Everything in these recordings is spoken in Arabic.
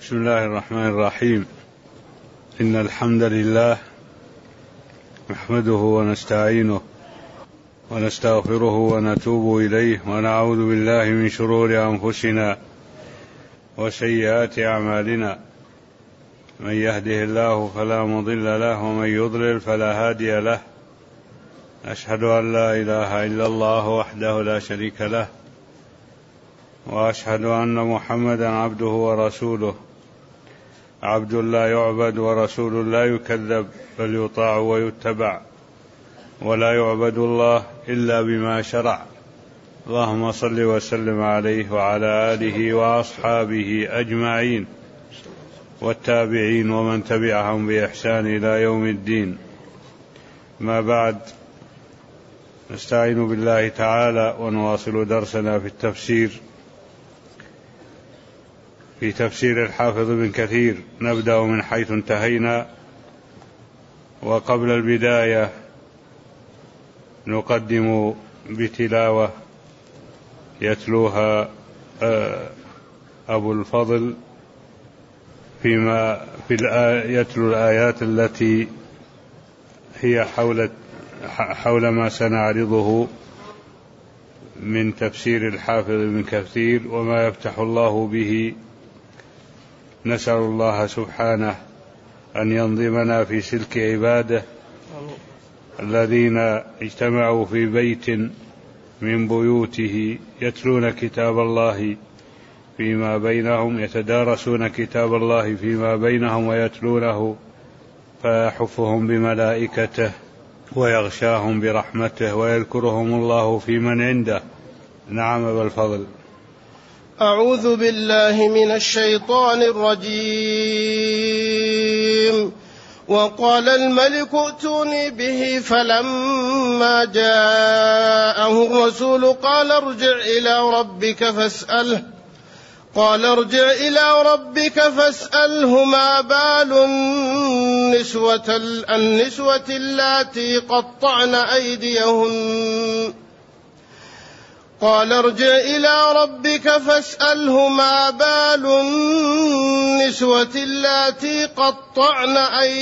بسم الله الرحمن الرحيم. إن الحمد لله نحمده ونستعينه ونستغفره ونتوب إليه ونعوذ بالله من شرور أنفسنا وسيئات أعمالنا، من يهده الله فلا مضل له ومن يضلل فلا هادي له. أشهد أن لا إله إلا الله وحده لا شريك له، وأشهد أن محمدا عبده ورسوله، عبد لا يعبد ورسول لا يكذب، بل يطاع ويتبع، ولا يعبد الله إلا بما شرع. اللهم صل وسلم عليه وعلى آله وأصحابه أجمعين والتابعين ومن تبعهم بإحسان إلى يوم الدين. ما بعد، نستعين بالله تعالى ونواصل درسنا في التفسير، في تفسير الحافظ ابن كثير. نبدأ من حيث انتهينا، وقبل البداية نقدم بتلاوة يتلوها أبو الفضل يتلو الآيات التي هي حول ما سنعرضه من تفسير الحافظ ابن كثير وما يفتح الله به. نسأل الله سبحانه أن ينظمنا في سلك عباده الذين اجتمعوا في بيت من بيوته يتلون كتاب الله فيما بينهم، يتدارسون كتاب الله فيما بينهم ويتلونه، فيحفهم بملائكته ويغشاهم برحمته ويذكرهم الله في من عنده. نعم أبا الفضل. أعوذ بالله من الشيطان الرجيم. وقال الملك ائتوني به، فلما جاءه الرسول قال ارجع إلى ربك فاسأله ما بال النسوة اللاتي قطعن أيديهن. قال ارجع إلى ربك فاسأله ما بال النسوة اللاتي قطعن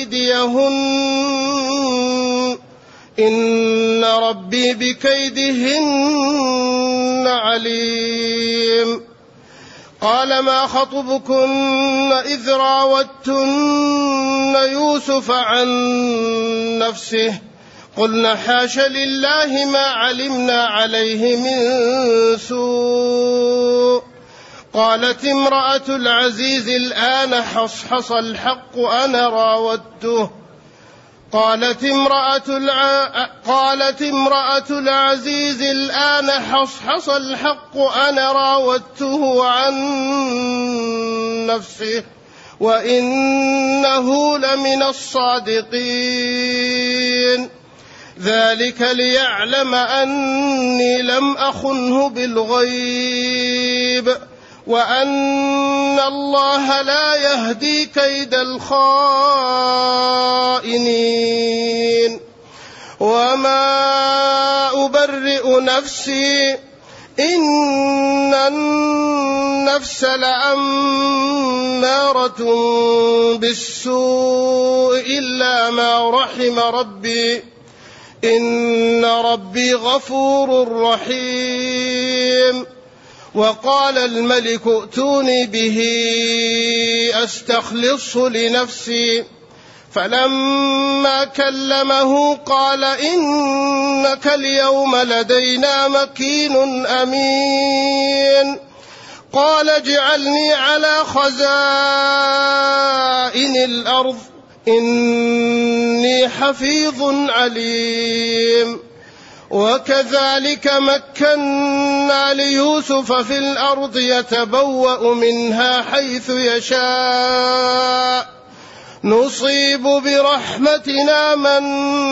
أيديهن إن ربي بكيدهن عليم. قال ما خطبكن إذ راوتن يوسف عن نفسه؟ قلنا حاش لله ما علمنا عليه من سوء. قالت امرأة العزيز الآن حصحص الحق أنا راودته. قالت امرأة العزيز الآن حصحص الحق أنا راودته عن نفسه وإنه لمن الصادقين. ذلك ليعلم أني لم أخنه بالغيب وأن الله لا يهدي كيد الخائنين. وما أبرئ نفسي إن النفس لأمارة بالسوء إلا ما رحم ربي إن ربي غفور رحيم. وقال الملك ائتوني به أستخلصه لنفسي. فلما كلمه قال إنك اليوم لدينا مكين أمين. قال اجعلني على خزائن الأرض إني حفيظ عليم. وكذلك مكنا ليوسف في الأرض يتبوأ منها حيث يشاء نصيب برحمتنا من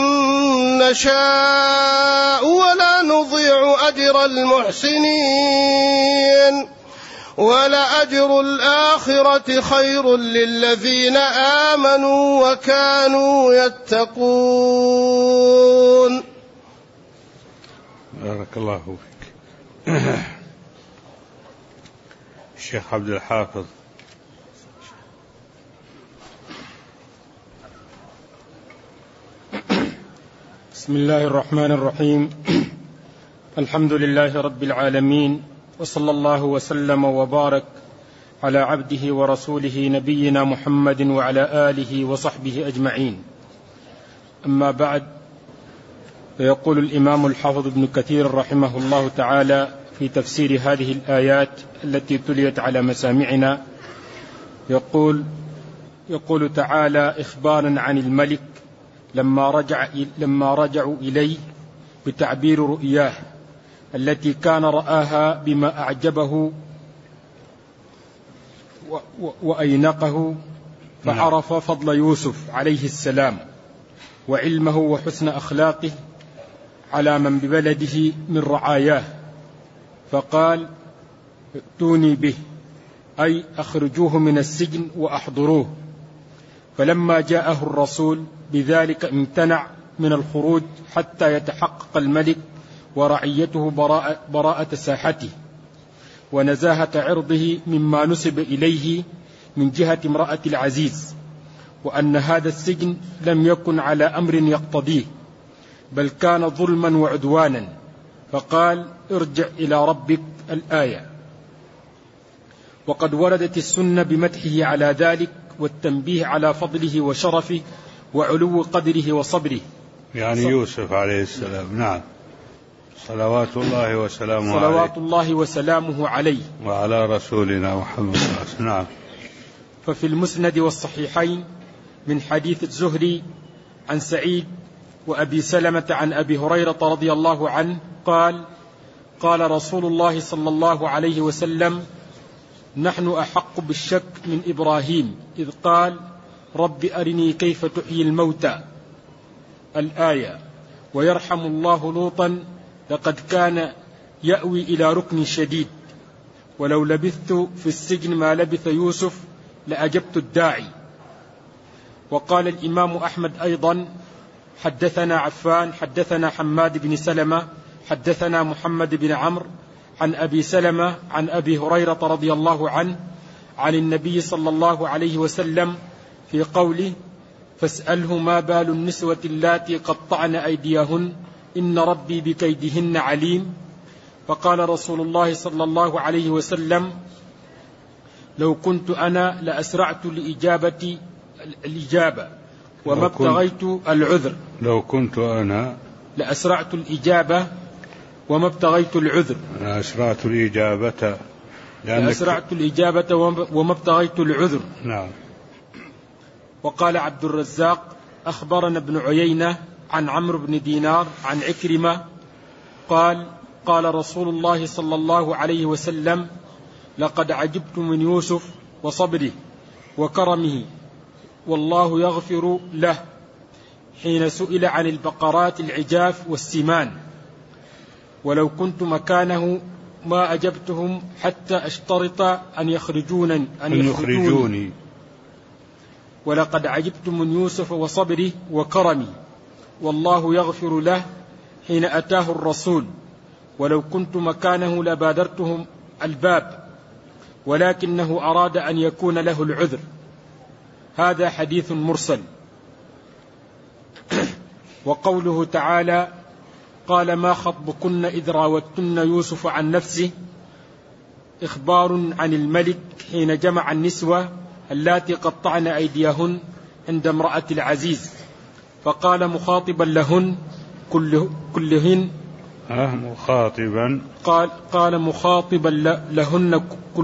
نشاء ولا نضيع أجر المحسنين. ولأجر الآخرة خير للذين آمنوا وكانوا يتقون. بارك الله فيك. الشيخ عبد الحافظ بسم الله الرحمن الرحيم. الحمد لله رب العالمين، وصلى الله وسلم وبارك على عبده ورسوله نبينا محمد وعلى آله وصحبه أجمعين. أما بعد، فيقول الإمام الحافظ ابن كثير رحمه الله تعالى في تفسير هذه الآيات التي تليت على مسامعنا، يقول تعالى إخبارا عن الملك لما رجعوا إليه بتعبير رؤياه التي كان رآها بما أعجبه وأينقه، فعرف فضل يوسف عليه السلام وعلمه وحسن أخلاقه على من ببلده من رعاياه، فقال ائتوني به، أي أخرجوه من السجن وأحضروه. فلما جاءه الرسول بذلك امتنع من الخروج حتى يتحقق الملك ورعيته براءة ساحته ونزاهة عرضه مما نسب إليه من جهة امرأة العزيز، وأن هذا السجن لم يكن على أمر يقتضيه، بل كان ظلما وعدوانا، فقال ارجع إلى ربك الآية. وقد وردت السنة بمدحه على ذلك والتنبيه على فضله وشرفه وعلو قدره وصبره، يعني يوسف عليه السلام. نعم، صلوات الله وسلامه عليه وعلى رسولنا محمد. نعم. ففي المسند والصحيحين من حديث الزهري عن سعيد وأبي سلمة عن أبي هريرة رضي الله عنه قال قال رسول الله صلى الله عليه وسلم: نحن أحق بالشك من إبراهيم إذ قال رب أرني كيف تحيي الموتى، الآية. ويرحم الله لوطا لقد كان يأوي إلى ركن شديد، ولو لبثت في السجن ما لبث يوسف لأجبت الداعي. وقال الإمام أحمد أيضا: حدثنا عفان حدثنا حماد بن سلمة حدثنا محمد بن عمرو عن أبي سلمة عن أبي هريرة رضي الله عنه عن النبي صلى الله عليه وسلم في قوله: فاسأله ما بال النسوة اللاتي قطعن أيديهن إن ربي بكيدهن عليم. فقال رسول الله صلى الله عليه وسلم: لو كنت أنا لأسرعت الإجابة وما ابتغيت العذر. لو كنت أنا لأسرعت الإجابة وما ابتغيت العذر. لأسرعت الإجابة وما ابتغيت العذر. نعم. وقال عبد الرزاق: أخبرنا ابن عيينة عن عمرو بن دينار عن عكرمة قال قال رسول الله صلى الله عليه وسلم: لقد عجبت من يوسف وصبره وكرمه والله يغفر له، حين سئل عن البقرات العجاف والسمان، ولو كنت مكانه ما أجبتهم حتى أشترط أن يخرجوني. ولقد عجبت من يوسف وصبره وكرمه والله يغفر له، حين أتاه الرسول، ولو كنت مكانه لبادرتهم الباب، ولكنه أراد أن يكون له العذر. هذا حديث مرسل. وقوله تعالى: قال ما خطبكن إذ راوتن يوسف عن نفسه، إخبار عن الملك حين جمع النسوة اللاتي قطعن أيديهن عند امرأة العزيز، فقال مخاطبا لهن كلهن قال مخاطبا لهن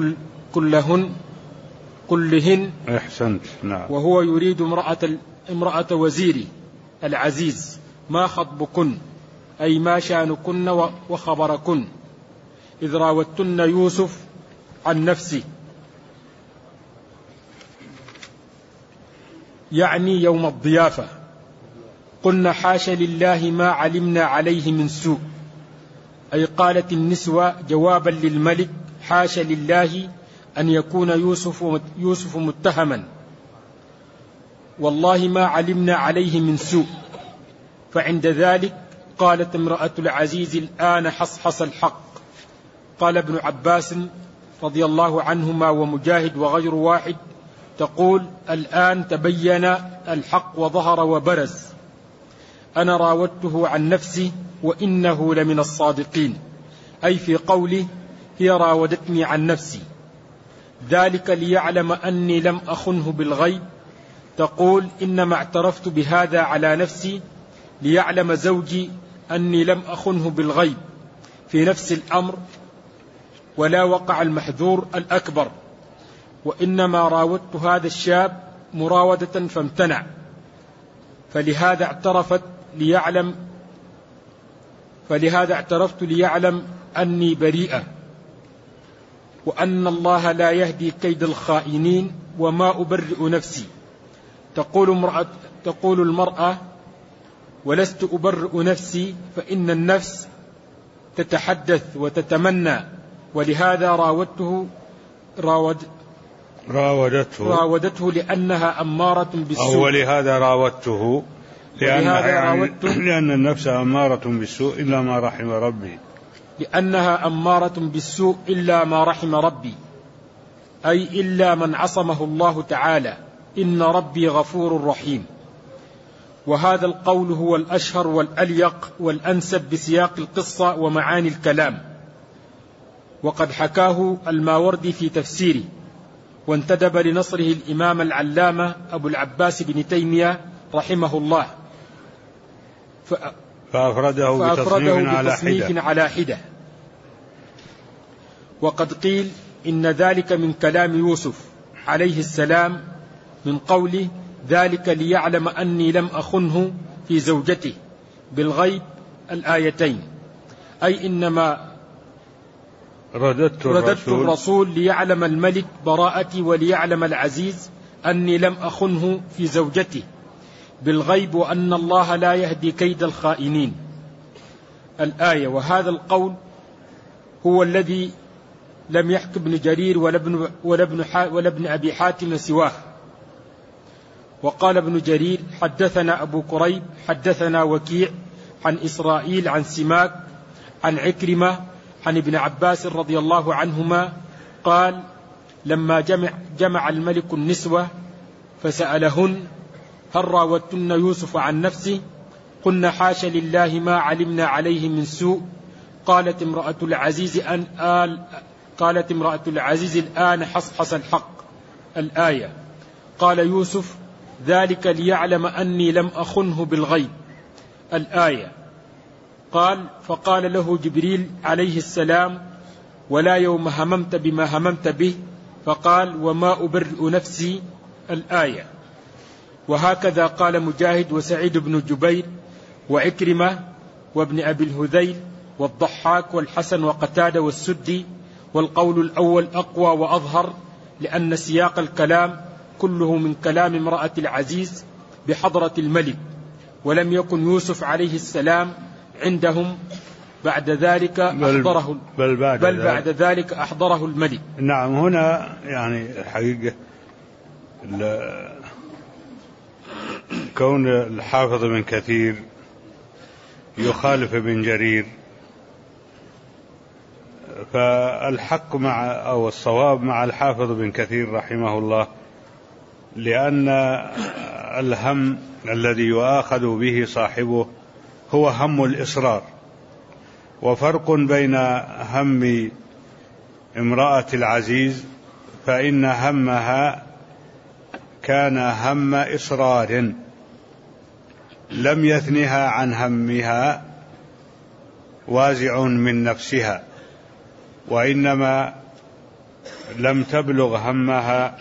كلهن. أحسنت. نعم. وهو يريد امرأة وزيره العزيز. ما خطبكن أي ما شأنكن وخبركن إذ راوتن يوسف عن نفسه، يعني يوم الضيافة. قلنا حاش لله ما علمنا عليه من سوء، أي قالت النسوة جوابا للملك: حاش لله أن يكون يوسف متهما، والله ما علمنا عليه من سوء. فعند ذلك قالت امرأة العزيز: الآن حصحص الحق. قال ابن عباس رضي الله عنهما ومجاهد وغير واحد تقول: الآن تبين الحق وظهر وبرز، أنا راودته عن نفسي وإنه لمن الصادقين، أي في قوله هي راودتني عن نفسي، ذلك ليعلم أني لم أخنه بالغيب. تقول إنما اعترفت بهذا على نفسي ليعلم زوجي أني لم أخنه بالغيب في نفس الأمر ولا وقع المحذور الأكبر، وإنما راودت هذا الشاب مراودة فامتنع، فلهذا اعترفت ليعلم أني بريئة، وأن الله لا يهدي كيد الخائنين، وما أبرئ نفسي. تقول المرأة ولست أبرئ نفسي، فإن النفس تتحدث وتتمنى، ولهذا راودته لأنها أمارة بالسوء، ولهذا راودته لأن النفس أمارة بالسوء إلا ما رحم ربي، لأنها أمارة بالسوء إلا ما رحم ربي، أي إلا من عصمه الله تعالى، إن ربي غفور رحيم. وهذا القول هو الأشهر والأليق والأنسب بسياق القصة ومعاني الكلام، وقد حكاه الماوردي في تفسيره، وانتدب لنصره الإمام العلامة أبو العباس بن تيمية رحمه الله، فأفرده بتصنيف على حدة. وقد قيل إن ذلك من كلام يوسف عليه السلام من قوله ذلك ليعلم أني لم أخنه في زوجته بالغيب الآيتين، أي إنما رددت الرسول ليعلم الملك براءتي وليعلم العزيز أني لم أخنه في زوجته بالغيب، وأن الله لا يهدي كيد الخائنين الآية. وهذا القول هو الذي لم يحك ابن جرير ولا ابن أبي حاتم سواه. وقال ابن جرير حدثنا أبو كريب حدثنا وكيع عن إسرائيل عن سماك عن عكرمة عن ابن عباس رضي الله عنهما قال لما جمع الملك النسوة فسألهن هل راودتن يوسف عن نفسه؟ قلنا حاش لله ما علمنا عليه من سوء. قالت امرأة العزيز الآن حصحص الحق الآية. قال يوسف ذلك ليعلم أني لم أخنه بالغيب الآية. فقال له جبريل عليه السلام ولا يوم هممت بما هممت به، فقال وما أبرئ نفسي الآية. وهكذا قال مجاهد وسعيد بن جبير وعكرمة وابن أبي الهذيل والضحاك والحسن وقتادة والسدي، والقول الأول أقوى وأظهر، لأن سياق الكلام كله من كلام امرأة العزيز بحضرة الملك، ولم يكن يوسف عليه السلام عندهم بعد ذلك أحضره بعد ذلك أحضره الملك. نعم. هنا يعني حقيقة كون الحافظ بن كثير يخالف ابن جرير، فالحق أو الصواب مع الحافظ بن كثير رحمه الله، لأن الهم الذي يؤاخذ به صاحبه هو هم الإصرار، وفرق بين هم امرأة العزيز فإن همها كان هم إصرار لم يثنها عن همها وازع من نفسها، وإنما لم تبلغ همها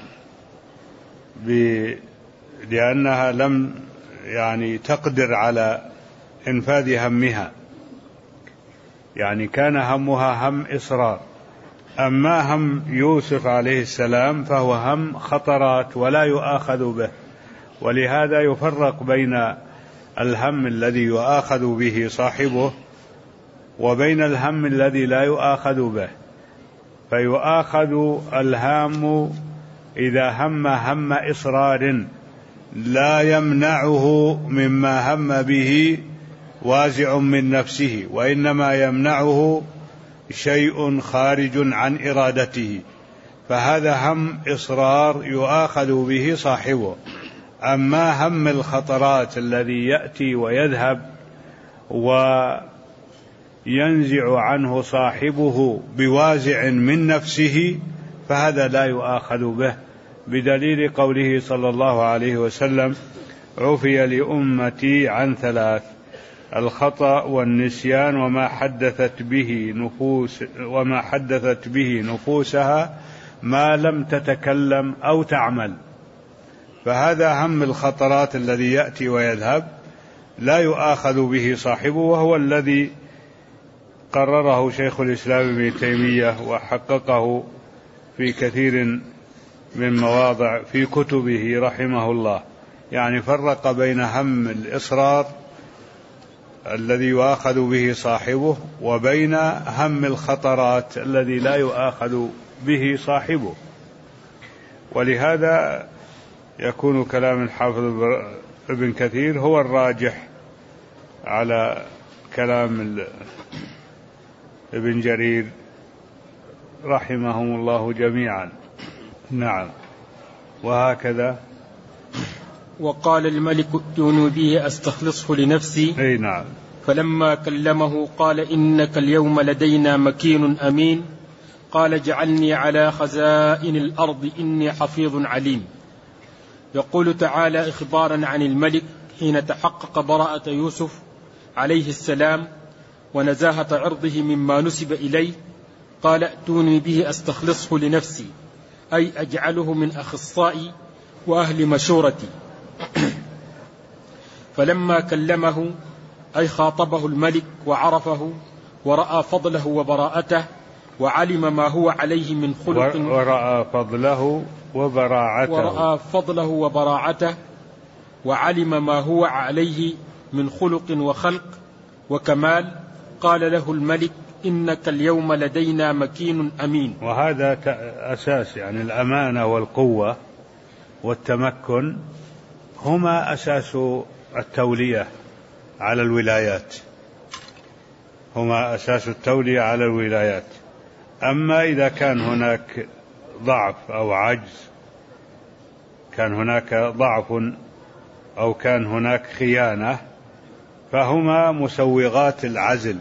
لأنها لم تقدر على إنفاذ همها، يعني كان همها هم إصرار. أما هم يوسف عليه السلام فهو هم خطرات ولا يؤاخذ به، ولهذا يفرق بين الهم الذي يؤاخذ به صاحبه وبين الهم الذي لا يؤاخذ به. فيؤاخذ الهام إذا هم إصرار لا يمنعه مما هم به وازع من نفسه، وإنما يمنعه شيء خارج عن إرادته، فهذا هم إصرار يؤاخذ به صاحبه. أما هم الخطرات الذي يأتي ويذهب وينزع عنه صاحبه بوازع من نفسه فهذا لا يؤاخذ به، بدليل قوله صلى الله عليه وسلم: عفي لأمتي عن ثلاث: الخطأ والنسيان وما حدثت به نفوسها ما لم تتكلم أو تعمل. فهذا هم الخطرات الذي يأتي ويذهب لا يؤاخذ به صاحبه، وهو الذي قرره شيخ الإسلام ابن تيمية وحققه في كثير من مواضع في كتبه رحمه الله. يعني فرق بين هم الإصرار الذي يؤاخذ به صاحبه وبين هم الخطرات الذي لا يؤاخذ به صاحبه. ولهذا يكون كلام الحافظ ابن كثير هو الراجح على كلام ابن جرير رحمهم الله جميعا. نعم. وهكذا وقال الملك: ائتوني به أستخلصه لنفسي. أي نعم. فلما كلمه قال: إنك اليوم لدينا مكين أمين. قال: اجعلني على خزائن الأرض إني حفيظ عليم. يقول تعالى إخبارا عن الملك حين تحقق براءة يوسف عليه السلام ونزاهة عرضه مما نسب إليه، قال: ائتوني به أستخلصه لنفسي، أي أجعله من أخصائي وأهل مشورتي. فلما كلمه أي خاطبه الملك وعرفه ورأى فضله وبراءته وعلم ما هو عليه من خلق ورأى فضله وبراعته وعلم ما هو عليه من خلق وخلق وكمال، قال له الملك: إنك اليوم لدينا مكين أمين. وهذا أساس، يعني الأمانة والقوة والتمكن هما أساس التولية على الولايات. أما إذا كان هناك ضعف أو عجز، كان هناك ضعف أو كان هناك خيانة، فهما مسوغات العزل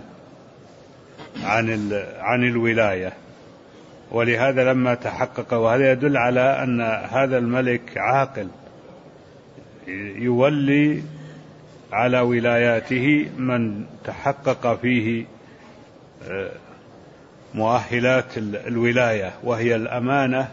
عن الولاية. ولهذا لما تحقق، وهذا يدل على أن هذا الملك عاقل يولي على ولاياته من تحقق فيه مؤهلات الولاية، وهي الأمانة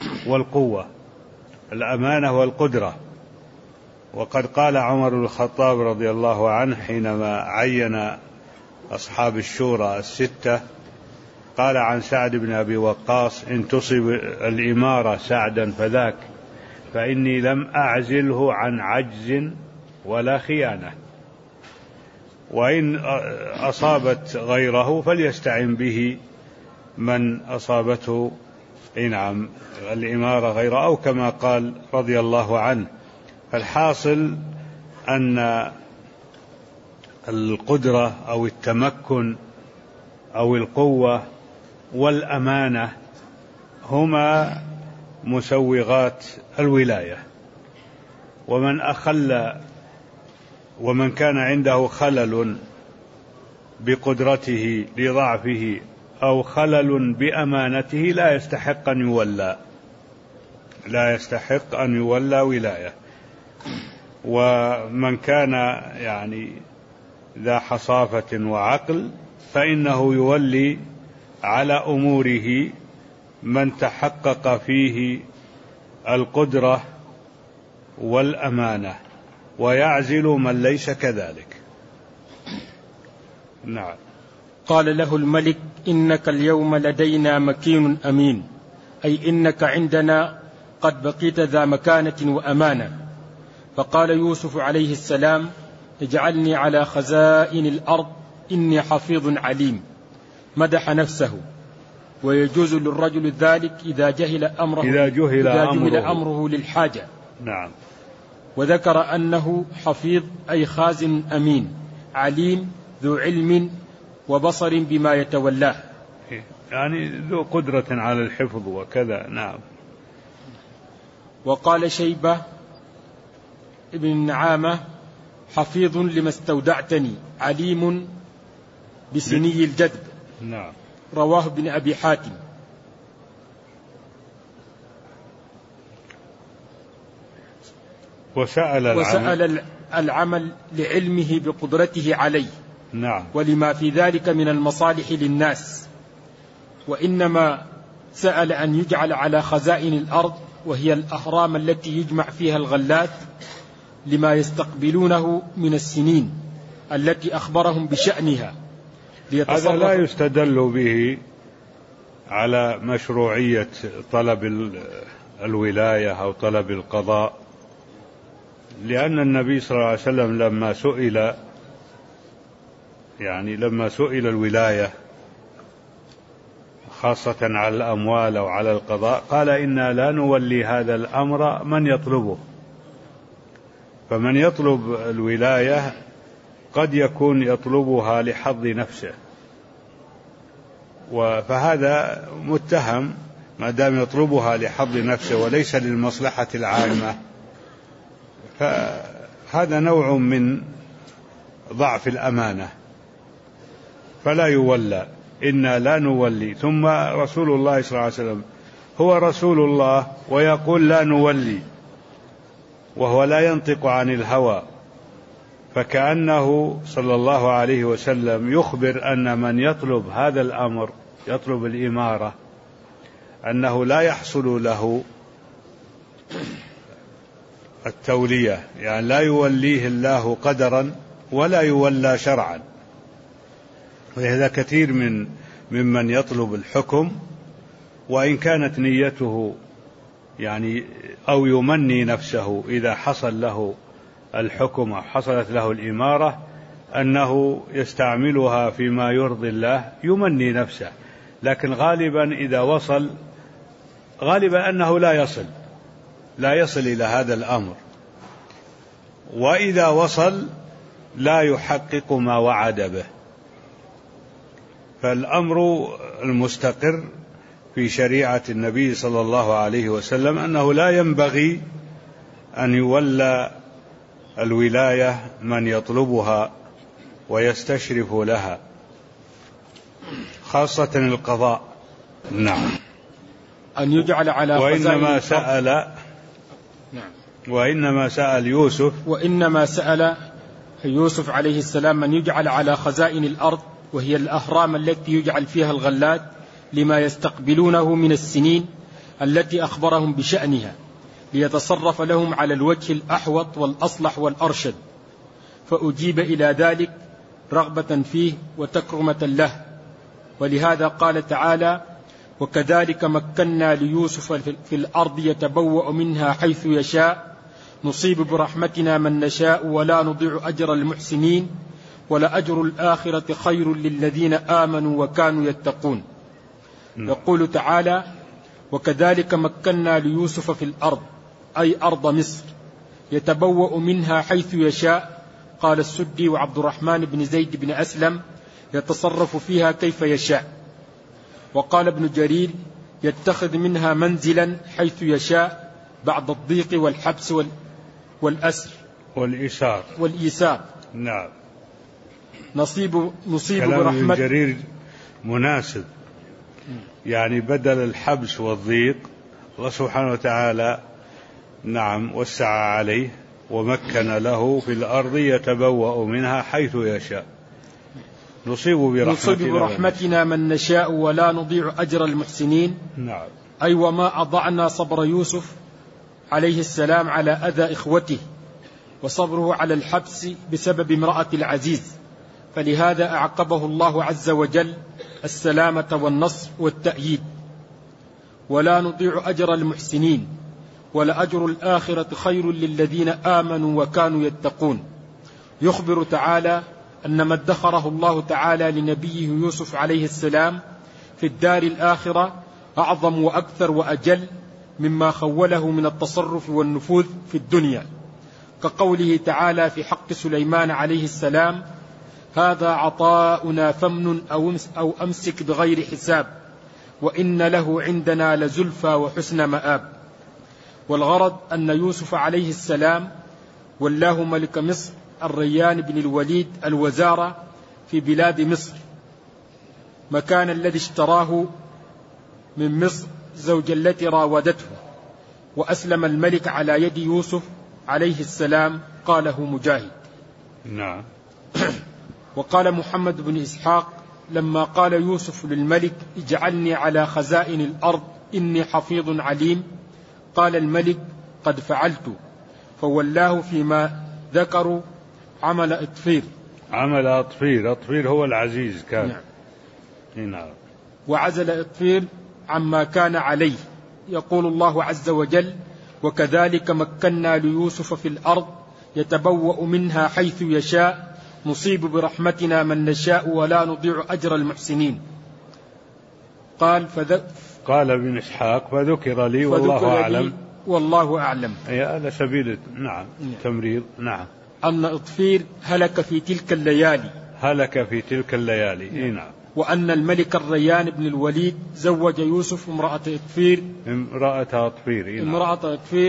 والقدرة. وقد قال عمر بن الخطاب رضي الله عنه حينما عين أصحاب الشورى الستة، قال عن سعد بن أبي وقاص: إن تصب الإمارة سعدا فذاك، فإني لم أعزله عن عجز ولا خيانة، وإن أصابت غيره فليستعن به من أصابته الإمارة غيره، أو كما قال رضي الله عنه. فالحاصل أن القدرة أو التمكن أو القوة والأمانة هما مسوغات الولاية. ومن كان عنده خلل بقدرته لضعفه أو خلل بأمانته لا يستحق أن يولى ولاية. ومن كان ذا حصافة وعقل فإنه يولي على أموره من تحقق فيه القدرة والأمانة، ويعزل من ليس كذلك. نعم. قال له الملك: إنك اليوم لدينا مكين أمين، أي إنك عندنا قد بقيت ذا مكانة وأمانة. فقال يوسف عليه السلام: اجعلني على خزائن الأرض إني حفيظ عليم. مدح نفسه، ويجوز للرجل ذلك إذا جهل أمره للحاجة. نعم. وذكر أنه حفيظ أي خازن أمين عليم ذو علم وبصر بما يتولاه، يعني ذو قدرة على الحفظ وكذا. نعم. وقال شيبة: بن النعامة حفيظ لما استودعتني عليم بسني الجذب. نعم. رواه ابن أبي حاتم. وسأل العمل لعلمه بقدرته عليه. نعم. ولما في ذلك من المصالح للناس. وإنما سأل أن يجعل على خزائن الأرض وهي الأهرام التي يجمع فيها الغلات لما يستقبلونه من السنين التي أخبرهم بشأنها. هذا لا يستدل به على مشروعية طلب الولاية أو طلب القضاء، لأن النبي صلى الله عليه وسلم لما سئل الولاية خاصة على الأموال أو على القضاء قال: إنا لا نولي هذا الأمر من يطلبه. فمن يطلب الولاية قد يكون يطلبها لحظ نفسه، فهذا متهم ما دام يطلبها لحظ نفسه وليس للمصلحة العامة، فهذا نوع من ضعف الأمانة، فلا يولى. إنا لا نولي. ثم رسول الله صلى الله عليه وسلم هو رسول الله ويقول لا نولي، وهو لا ينطق عن الهوى، فكأنه صلى الله عليه وسلم يخبر أن من يطلب هذا الأمر، يطلب الإمارة، أنه لا يحصل له التولية، يعني لا يوليه الله قدرا ولا يولى شرعا. وهذا كثير ممن يطلب الحكم، وإن كانت نيته أو يمني نفسه إذا حصل له الحكم أو حصلت له الإمارة أنه يستعملها فيما يرضي الله، يمني نفسه، لكن غالبا إذا وصل غالبا أنه لا يصل إلى هذا الأمر، وإذا وصل لا يحقق ما وعد به. فالأمر المستقر في شريعة النبي صلى الله عليه وسلم أنه لا ينبغي أن يولى الولاية من يطلبها ويستشرف لها، خاصة القضاء. نعم. أن يجعل على وإنما سأل يوسف عليه السلام من يجعل على خزائن الأرض وهي الأهرام التي يجعل فيها الغلات لما يستقبلونه من السنين التي أخبرهم بشأنها، ليتصرف لهم على الوجه الأحوط والأصلح والأرشد. فأجيب إلى ذلك رغبة فيه وتكرمة له. ولهذا قال تعالى: وكذلك مكنا ليوسف في الأرض يتبوأ منها حيث يشاء نصيب برحمتنا من نشاء ولا نضيع أجر المحسنين ولأجر الآخرة خير للذين آمنوا وكانوا يتقون. يقول تعالى: وكذلك مكنا ليوسف في الأرض، أي أرض مصر، يتبوأ منها حيث يشاء. قال السدي وعبد الرحمن بن زيد بن أسلم: يتصرف فيها كيف يشاء. وقال ابن جرير: يتخذ منها منزلا حيث يشاء بعد الضيق والحبس والأسر والإيسار. نعم. نصيب كلام برحمة ابن جرير مناسب، يعني بدل الحبس والضيق الله سبحانه وتعالى وسع عليه ومكن له في الأرض يتبوأ منها حيث يشاء. نصيب برحمتنا من نشاء ولا نضيع أجر المحسنين. نعم. أي وما أضعنا صبر يوسف عليه السلام على أذى إخوته وصبره على الحبس بسبب امرأة العزيز، فلهذا أعقبه الله عز وجل السلامة والنصر والتأييد. ولا نضيع أجر المحسنين ولأجر الآخرة خير للذين آمنوا وكانوا يتقون. يخبر تعالى أن ما ادخره الله تعالى لنبيه يوسف عليه السلام في الدار الآخرة أعظم وأكثر وأجل مما خوله من التصرف والنفوذ في الدنيا، كقوله تعالى في حق سليمان عليه السلام: هذا عطاؤنا فامنن أو أمسك بغير حساب وإن له عندنا لزلفى وحسن مآب. والغرض أن يوسف عليه السلام ولاه ملك مصر الريان بن الوليد الوزارة في بلاد مصر، مكان الذي اشتراه من مصر زوج التي راودته، وأسلم الملك على يد يوسف عليه السلام. قاله مجاهد. نعم. وقال محمد بن إسحاق لما قال يوسف للملك اجعلني على خزائن الأرض إني حفيظ عليم، قال الملك قد فعلت، فولاه فيما ذكروا عمل إطفير. عمل أطفير هو العزيز كان. نعم. نعم. وعزل إطفير عما كان عليه. يقول الله عز وجل وكذلك مكنا ليوسف في الأرض يتبوأ منها حيث يشاء نصيب برحمتنا من نشاء ولا نضيع أجر المحسنين. قال ابن إسحاق فذكر لي والله أعلم. والله أعلم. أي على سبيل نعم تمريض. نعم. أن إطفير هلك في تلك الليالي. إيه نعم. وأن الملك الريان بن الوليد زوج يوسف امرأة إطفير. امرأة إطفير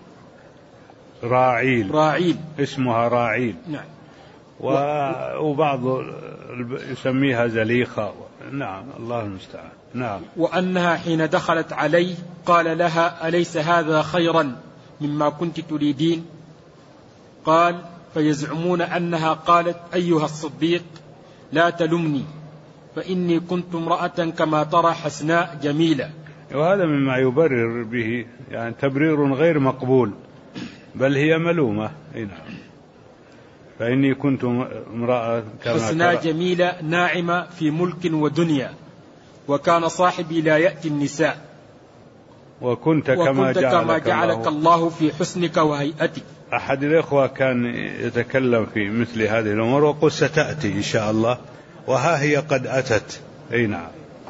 راعيل اسمها راعيل. نعم. وبعض يسميها زليخة. نعم الله المستعان. نعم. وأنها حين دخلت عليه قال لها أليس هذا خيرا مما كنت تريدين؟ قال فيزعمون أنها قالت أيها الصديق لا تلمني فإني كنت امرأة كما ترى حسناء جميلة. وهذا مما يبرر به يعني تبرير غير مقبول، بل هي ملومة. نعم. فإني كنت امرأة كما حسناء جميلة ناعمة في ملك ودنيا، وكان صاحبي لا يأتي النساء، وكنت كما جعلك الله في حسنك وهيئتك. أحد الإخوة كان يتكلم في مثل هذه الأمور وقل ستأتي إن شاء الله، وها هي قد أتت. أي نعم.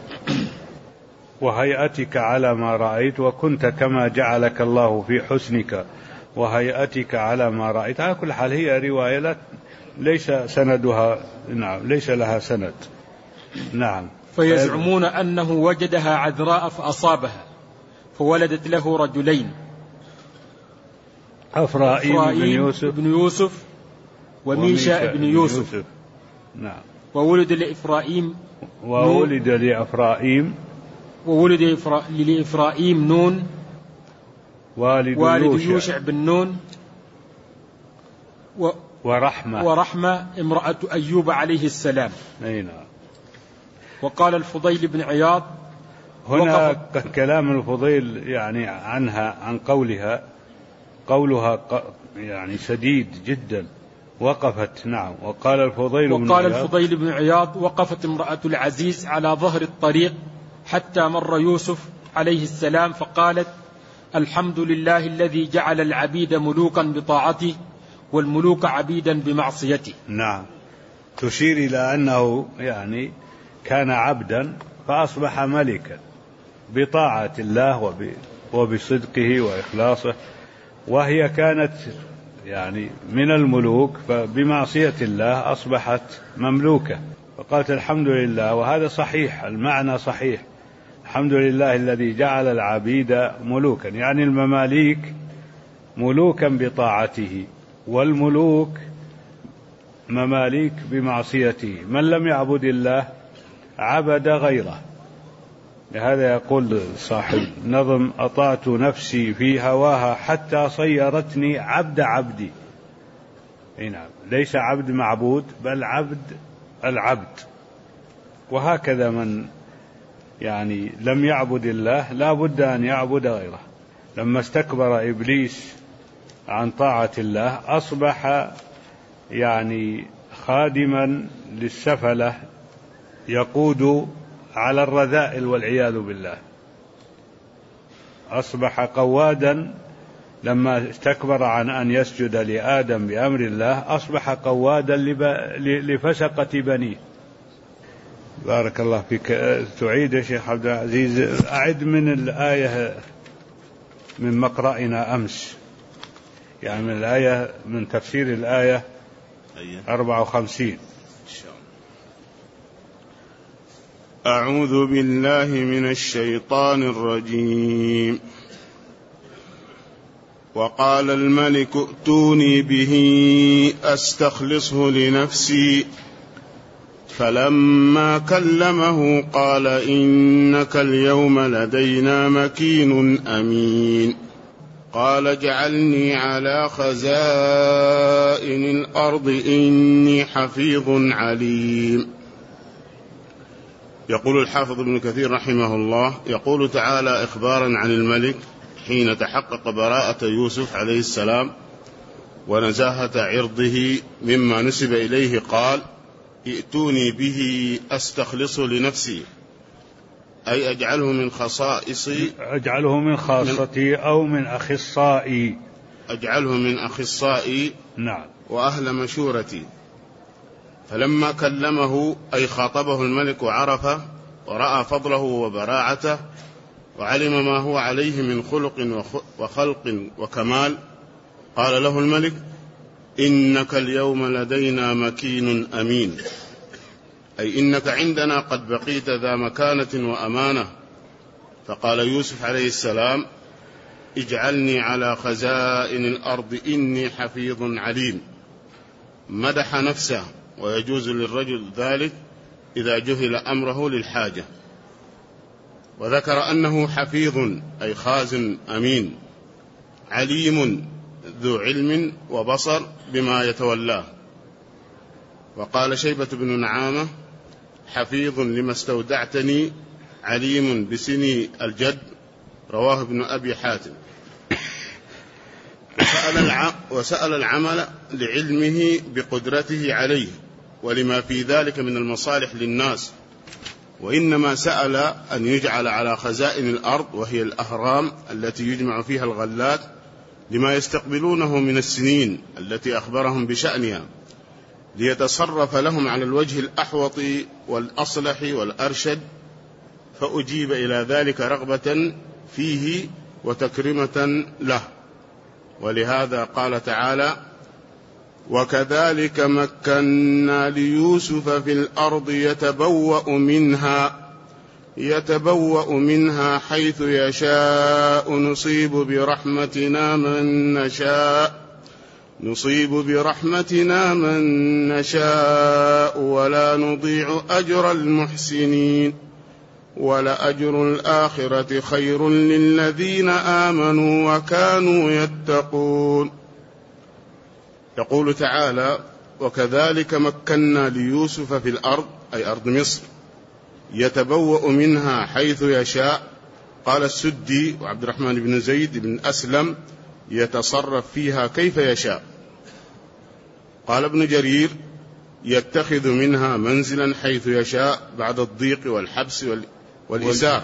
وهيئتك على ما رأيت وكنت كما جعلك الله في حسنك وهيئتك على ما رأيت. على كل حال هي رواية ليس سندها نعم ليس لها سند. نعم. فيزعمون أنه وجدها عذراء فأصابها فولدت له رجلين، أفرائيم بن يوسف وميشا بن يوسف. نعم. وولد لإفرائيم نون والد يوشع بن نون ورحمة امرأة أيوب عليه السلام. أي نعم. وقال الفضيل بن عياض هنا كلام الفضيل يعني عنها عن قولها يعني شديد جدا. وقفت. نعم. وقال الفضيل بن عياض وقفت امرأة العزيز على ظهر الطريق حتى مر يوسف عليه السلام فقالت الحمد لله الذي جعل العبيد ملوكا بطاعته والملوك عبيدا بمعصيته. نعم. تشير إلى أنه يعني كان عبدا فأصبح ملكا بطاعة الله وبصدقه وإخلاصه، وهي كانت يعني من الملوك فبمعصية الله أصبحت مملوكة، فقالت الحمد لله. وهذا صحيح، المعنى صحيح. الحمد لله الذي جعل العبيد ملوكا، يعني المماليك ملوكا بطاعته، والملوك مماليك بمعصيته. من لم يعبد الله عبد غيره. لهذا يقول صاحب نظم أطعت نفسي في هواها حتى صيرتني عبد عبدي. نعم. ليس عبد معبود بل عبد العبد. وهكذا من يعني لم يعبد الله لا بد أن يعبد غيره. لما استكبر إبليس عن طاعة الله أصبح يعني خادما للسفلة يقود على الرذائل والعياذ بالله. أصبح قوادا لما استكبر عن أن يسجد لآدم بأمر الله، أصبح قوادا لفسقة بنيه. بارك الله فيك. تعيد يا شيخ عبد العزيز، أعد من الآية من مقرأنا أمس، يعني من الآية من تفسير الآية 54. أعوذ بالله من الشيطان الرجيم. وقال الملك ائتوني به أستخلصه لنفسي، فلما كلمه قال إنك اليوم لدينا مكين أمين. قال اجعلني على خزائن الأرض إني حفيظ عليم. يقول الحافظ ابن كثير رحمه الله: يقول تعالى إخبارا عن الملك حين تحقق براءة يوسف عليه السلام ونزاهة عرضه مما نسب إليه، قال: ائتوني به أستخلصه لنفسي، أي أجعله من خصائصي، أجعله من خاصتي أو من أخصائي، أجعله من أخصائي، نعم، وأهل مشورتي. فلما كلمه أي خاطبه الملك وعرفه ورأى فضله وبراعته وعلم ما هو عليه من خلق وخلق وكمال، قال له الملك: إنك اليوم لدينا مكين أمين، أي إنك عندنا قد بقيت ذا مكانة وأمانة. فقال يوسف عليه السلام: اجعلني على خزائن الأرض إني حفيظ عليم. مدح نفسه، ويجوز للرجل ذلك إذا جهل أمره للحاجة. وذكر أنه حفيظ أي خازن أمين، عليم ذو علم وبصر بما يتولاه. وقال شيبة بن نعامة: حفيظ لما استودعتني، عليم بسني الجد. رواه ابن أبي حاتم. وسأل العمل لعلمه بقدرته عليه ولما في ذلك من المصالح للناس، وإنما سأل أن يجعل على خزائن الأرض، وهي الأهرام التي يجمع فيها الغلات، لما يستقبلونه من السنين التي أخبرهم بشأنها، ليتصرف لهم على الوجه الأحوط والأصلح والأرشد. فأجيب إلى ذلك رغبة فيه وتكرمة له. ولهذا قال تعالى: وكذلك مكنا ليوسف في الأرض يتبوأ منها حيث يشاء، نصيب برحمتنا من نشاء ولا نضيع أجر المحسنين، ولأجر الآخرة خير للذين آمنوا وكانوا يتقون. يقول تعالى: وكذلك مكنا ليوسف في الأرض، أي أرض مصر، يتبوأ منها حيث يشاء. قال السدي وعبد الرحمن بن زيد بن أسلم: يتصرف فيها كيف يشاء. قال ابن جرير: يتخذ منها منزلا حيث يشاء بعد الضيق والحبس والإسار.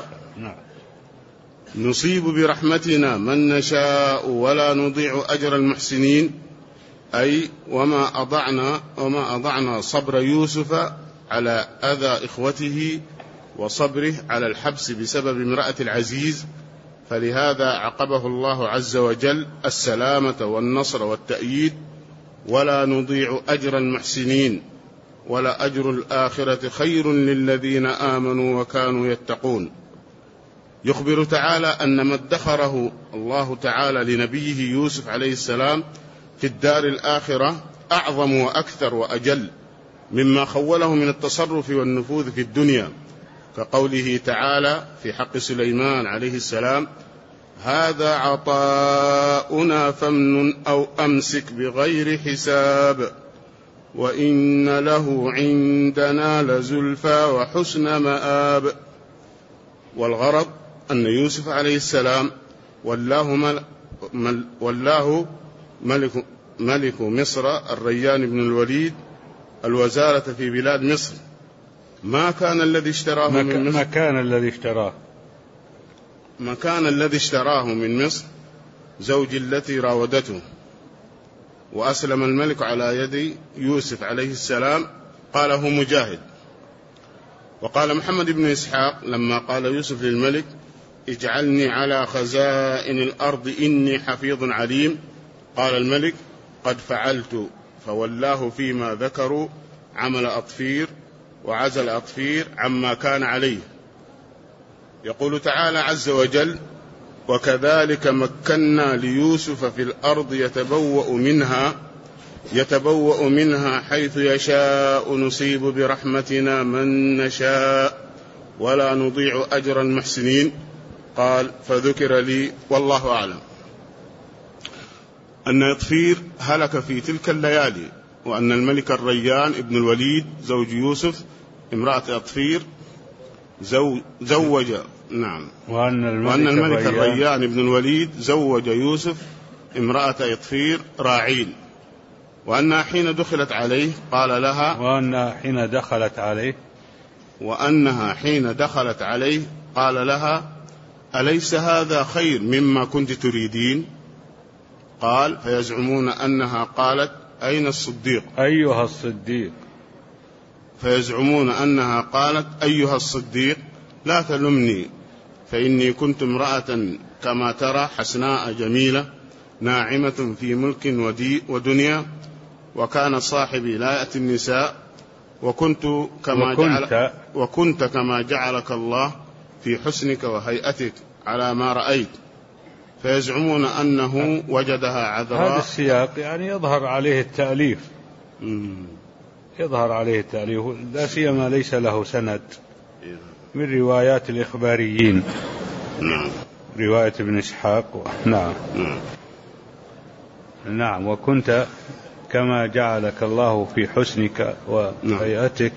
نصيب برحمتنا من نشاء ولا نضيع أجر المحسنين، أي وما أضعنا صبر يوسف على أذى إخوته وصبره على الحبس بسبب امرأة العزيز، فلهذا عقبه الله عز وجل السلامة والنصر والتأييد: ولا نضيع أجر المحسنين ولا أجر الآخرة خير للذين آمنوا وكانوا يتقون. يخبر تعالى أن ما ادخره الله تعالى لنبيه يوسف عليه السلام في الدار الآخرة أعظم وأكثر وأجل مما خوله من التصرف والنفوذ في الدنيا، كقوله تعالى في حق سليمان عليه السلام: هذا عطاؤنا فامنن أو أمسك بغير حساب وإن له عندنا لزلفى وحسن مآب. والغرض أن يوسف عليه السلام والله ملك مصر الريان بن الوليد الوزارة في بلاد مصر. ما كان الذي اشتراه من مصر، مكان الذي اشتراه من مصر زوج التي راودته. وأسلم الملك على يد يوسف عليه السلام، قاله مجاهد. وقال محمد بن إسحاق لما قال يوسف للملك: اجعلني على خزائن الأرض إني حفيظ عليم، قال الملك: قد فعلت. فولاه فيما ذكروا عمل أطفير وعزل أطفير عما كان عليه. يقول تعالى عز وجل: وكذلك مكنا ليوسف في الأرض يتبوأ منها حيث يشاء نصيب برحمتنا من نشاء ولا نضيع أجر المحسنين. قال فذكر لي والله أعلم أن يطفير هلك في تلك الليالي، وأن الملك الريان ابن الوليد زوج يوسف امرأة يطفير زوج وأن الملك الريان ابن الوليد زوج يوسف امرأة يطفير راعين، وأنها حين دخلت عليه قال لها وأنها حين دخلت عليه قال لها أليس هذا خير مما كنت تريدين؟ قال فيزعمون أنها قالت أين الصديق فيزعمون أنها قالت أيها الصديق لا تلمني فإني كنت امرأة كما ترى حسناء جميلة ناعمة في ملك ودنيا، وكان صاحبي لا يأتي النساء، وكنت كما جعلك الله في حسنك وهيئتك على ما رأيت. فيزعمون أنه وجدها عذراء. هذا السياق يعني يظهر عليه التأليف لا سيما ليس له سند من روايات الإخباريين. رواية ابن إسحاق. نعم وكنت كما جعلك الله في حسنك وهيئتك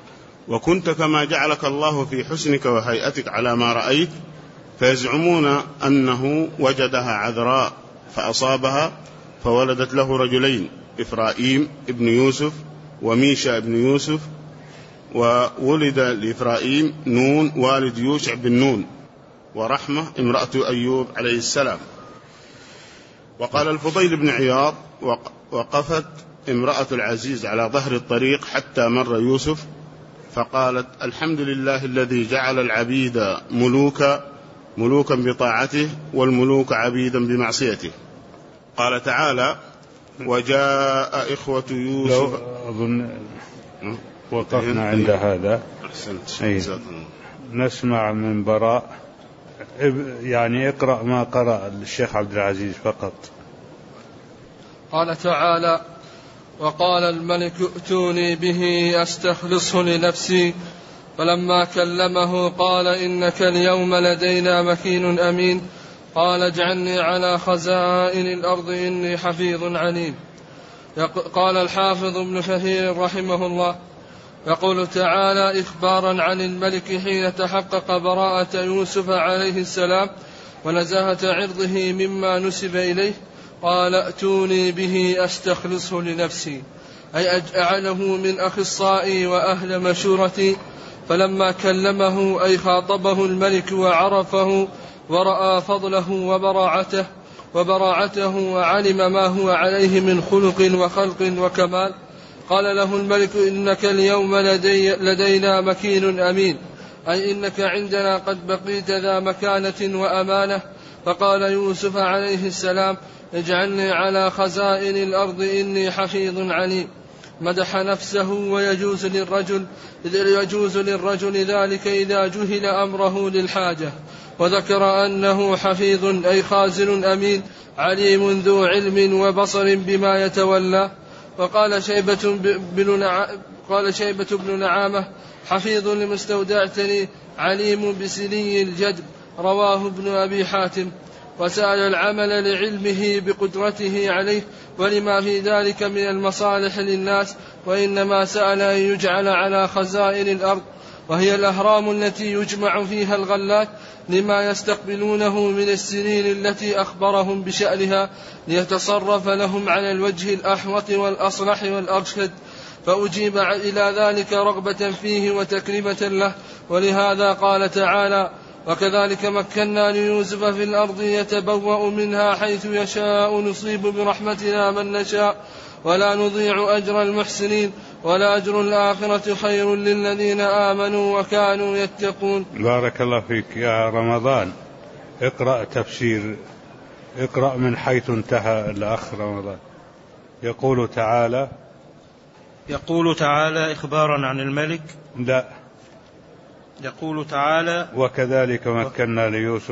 على ما رأيت. فيزعمون أنه وجدها عذراء فأصابها فولدت له رجلين، إفرايم ابن يوسف وميشا ابن يوسف، وولد لإفرايم نون والد يوشع بن نون، ورحمة امرأة أيوب عليه السلام. وقال الفضيل بن عياض وقفت امرأة العزيز على ظهر الطريق حتى مر يوسف فقالت الحمد لله الذي جعل العبيد ملوكا بطاعته والملوك عبيدا بمعصيته. قال تعالى وجاء إخوة يوسف. أظن وقفنا عند هذا. نسمع من براء، يعني اقرأ ما قرأ الشيخ عبد العزيز فقط. قال تعالى وقال الملك ائتوني به أستخلصه لنفسي، فلما كلمه قال إنك اليوم لدينا مكين أمين، قال اجعلني على خزائن الأرض إني حفيظ عليم. قال الحافظ ابن كثير رحمه الله يقول تعالى إخبارا عن الملك حين تحقق براءة يوسف عليه السلام ونزاهة عرضه مما نسب إليه، قال ائتوني به أستخلصه لنفسي، أي أجعله من أخصائي وأهل مشورتي. فلما كلمه أي خاطبه الملك وعرفه ورأى فضله وبراعته وعلم ما هو عليه من خلق وخلق وكمال، قال له الملك إنك اليوم لدينا مكين أمين، أي إنك عندنا قد بقيت ذا مكانة وأمانة. فقال يوسف عليه السلام اجعلني على خزائن الأرض إني حفيظ عليم. مدح نفسه ويجوز للرجل ذلك إذا جهل أمره للحاجة، وذكر أنه حفيظ أي خازن أمين عليم ذو علم وبصر بما يتولى. وقال شيبة بن نعامة حفيظ لمستودعتني عليم بسني الجدب، رواه ابن أبي حاتم. وسأل العمل لعلمه بقدرته عليه ولما في ذلك من المصالح للناس، وإنما سأل أن يجعل على خزائن الأرض، وهي الأهرام التي يجمع فيها الغلات لما يستقبلونه من السنين التي أخبرهم بشأنها، ليتصرف لهم على الوجه الأحوط والأصلح والأرشد. فأجيب إلى ذلك رغبة فيه وتكريمة له، ولهذا قال تعالى وكذلك مكنا ليوسف في الأرض يتبوأ منها حيث يشاء نصيب برحمتنا من نشاء ولا نضيع أجر المحسنين ولأجر الآخرة خير للذين آمنوا وكانوا يتقون. بارك الله فيك يا رمضان. اقرأ تفسير، اقرأ من حيث انتهى الأخ رمضان. يقول تعالى إخبارا عن الملك. لا يقول تعالى: وكذلك مكنا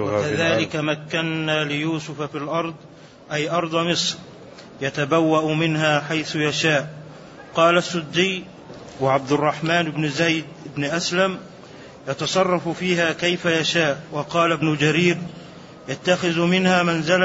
ليوسف في الأرض أي أرض مصر يتبوأ منها حيث يشاء. قال السدي وعبد الرحمن بن زيد بن أسلم: يتصرف فيها كيف يشاء. وقال ابن جرير: يتخذ منها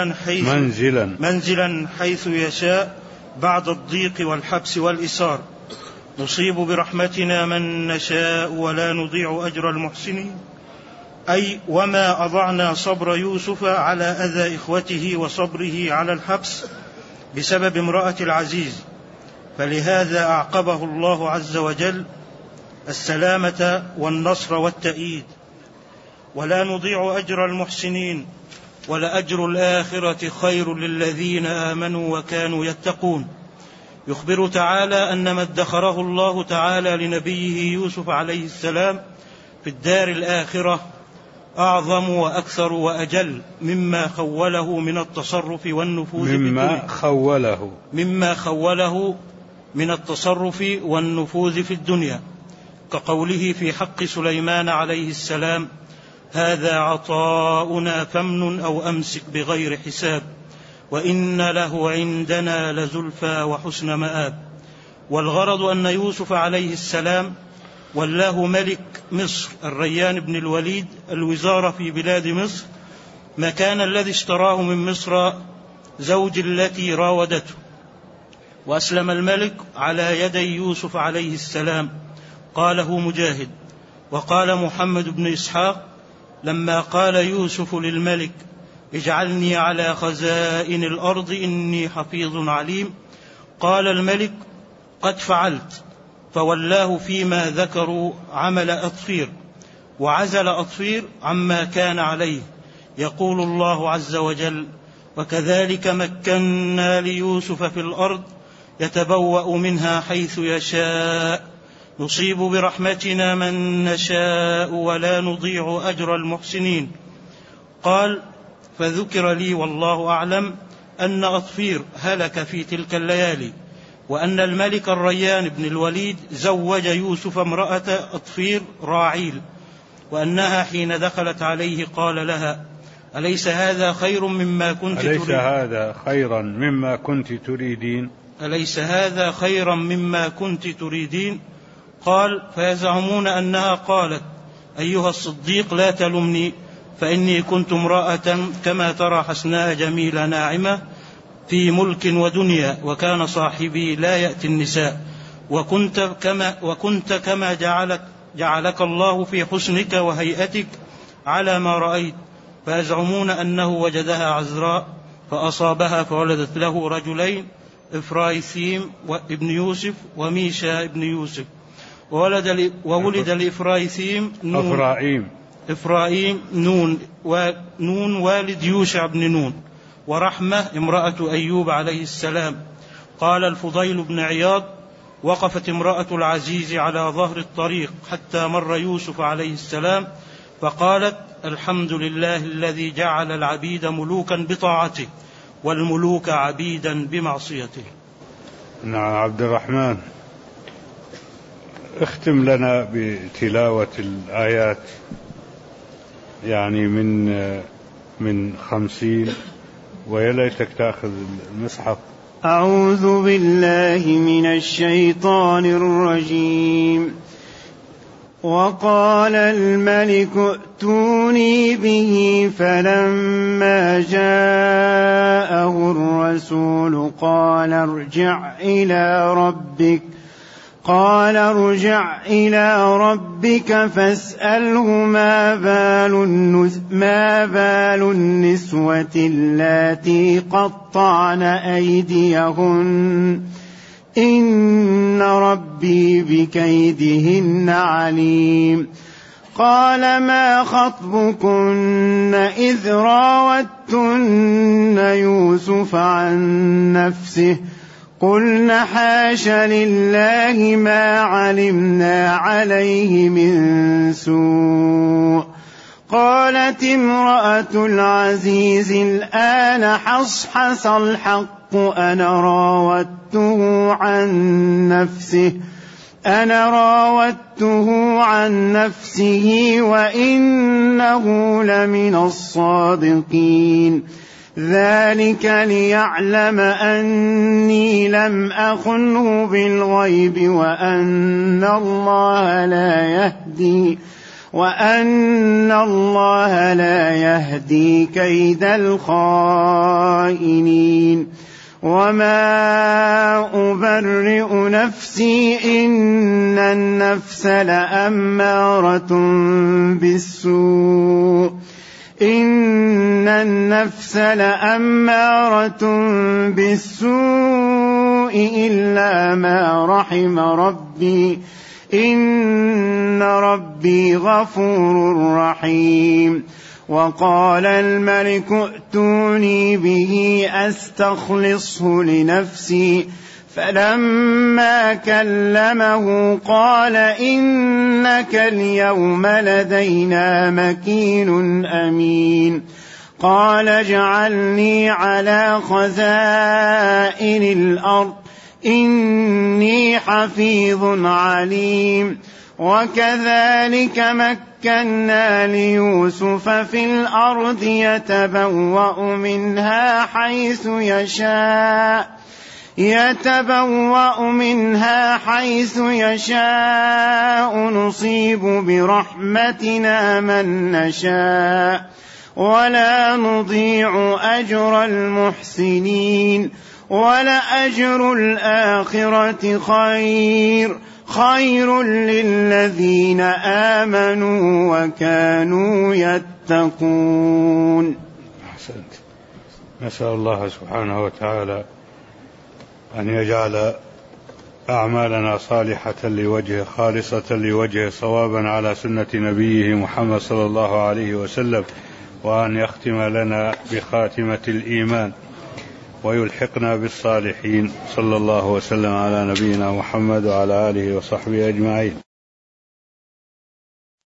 منزلا حيث يشاء بعد الضيق والحبس والإسار. نصيب برحمتنا من نشاء ولا نضيع أجر المحسنين، أي وما أضعنا صبر يوسف على أذى إخوته وصبره على الحبس بسبب امرأة العزيز، فلهذا أعقبه الله عز وجل السلامة والنصر والتأييد. ولا نضيع أجر المحسنين، ولأجر الآخرة خير للذين آمنوا وكانوا يتقون. يخبر تعالى أن ما ادخره الله تعالى لنبيه يوسف عليه السلام في الدار الآخرة أعظم وأكثر وأجل مما خوله من التصرف والنفوذ من التصرف والنفوذ في الدنيا، كقوله في حق سليمان عليه السلام: هذا عطاؤنا فامنن أو أمسك بغير حساب وإن له عندنا لزلفى وحسن مآب. والغرض أن يوسف عليه السلام ولاه ملك مصر الريان بن الوليد الوزارة في بلاد مصر، مكان الذي اشتراه من مصر زوج التي راودته، وأسلم الملك على يدي يوسف عليه السلام. قاله مجاهد. وقال محمد بن إسحاق: لما قال يوسف للملك: اجعلني على خزائن الأرض إني حفيظ عليم، قال الملك: قد فعلت، فولاه فيما ذكروا عمل أطفير، وعزل أطفير عما كان عليه. يقول الله عز وجل: وكذلك مكنا ليوسف في الأرض يتبوأ منها حيث يشاء نصيب برحمتنا من نشاء ولا نضيع أجر المحسنين. قال: فذكر لي والله أعلم أن أطفير هلك في تلك الليالي، وأن الملك الريان بن الوليد زوج يوسف امرأة أطفير راعيل، وأنها حين دخلت عليه قال لها: أليس هذا خيرا مما كنت تريدين؟ قال: فيزعمون أنها قالت: أيها الصديق لا تلمني، فإني كنت امرأة كما ترى حسناء جميلة ناعمة في ملك ودنيا، وكان صاحبي لا يأتي النساء، وكنت كما جعلك الله في حسنك وهيئتك على ما رأيت. فيزعمون أنه وجدها عذراء فأصابها فولدت له رجلين: إفرايثيم ابن يوسف وميشا ابن يوسف. وولد لإفرايثيم إفرايم نون والد يوشع بن نون، ورحمة امرأة أيوب عليه السلام. قال الفضيل بن عياض: وقفت امرأة العزيز على ظهر الطريق حتى مر يوسف عليه السلام فقالت: الحمد لله الذي جعل العبيد ملوكا بطاعته والملوك عبيدا بمعصيته. نعم. عبد الرحمن، اختم لنا بتلاوة الآيات، يعني من 50، ويليتك تأخذ المصحف. أعوذ بالله من الشيطان الرجيم. وقال الملك ائتوني به، فلما جاءه الرسول قال ارجع إلى ربك فاسأله ما بال النسوة اللاتي قطعن أيديهن إن ربي بكيدهن عليم. قال ما خطبكن إذ راوتن يوسف عن نفسه قلن حاش لله ما علمنا عليه من سوء. قالت امرأة العزيز الآن حصحص الحق أنا راودته عن نفسه أنا راودته عن نفسه وإنه لمن الصادقين ذلك ليعلم أني لم أخنه بالغيب وأن الله لا يهدي كيد الخائنين وما أبرئ نفسي إن النفس لأمارة بالسوء إلا ما رحم ربي إن ربي غفور رحيم وقال الملك ائتوني به أستخلصه لنفسي فلما كلمه قال إنك اليوم لدينا مكين أمين قال اجعلني على خزائن الأرض إني حفيظ عليم وكذلك مكنا ليوسف في الأرض يتبوأ منها حيث يشاء نصيب برحمتنا من نشاء ولا نضيع أجر المحسنين ولأجر الآخرة خير للذين آمنوا وكانوا يتقون. أحسنت. نسأل الله سبحانه وتعالى أن يجعل أعمالنا صالحة لوجهه خالصة لوجهه صوابا على سنة نبيه محمد صلى الله عليه وسلم وأن يختم لنا بخاتمة الإيمان ويلحقنا بالصالحين صلى الله وسلم على نبينا محمد وعلى آله وصحبه أجمعين.